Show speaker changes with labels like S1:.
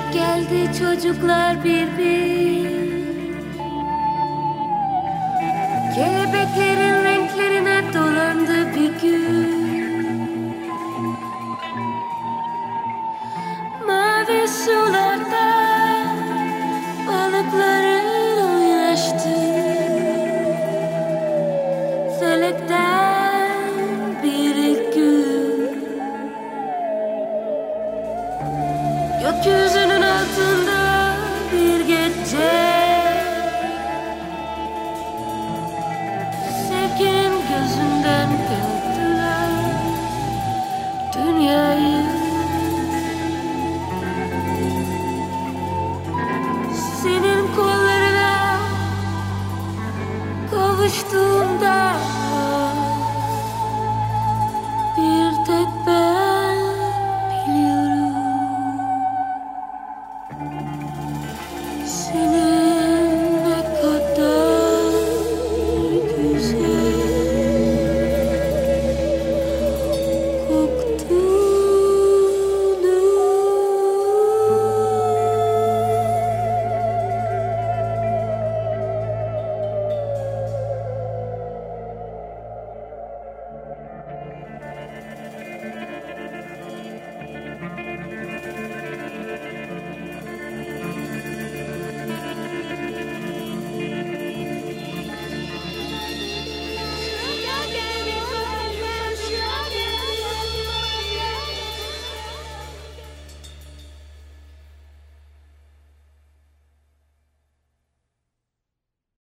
S1: Geldi çocuklar bir bir, kelebeklerin renklerine dolandı bir gün. Mavi sularda balıkların oynaştı. Felekten bir ilk gün, gökyüzünün altında bir gece, sevginin gözünden gördüler dünyayı. Senin kollarına kavuştuğumda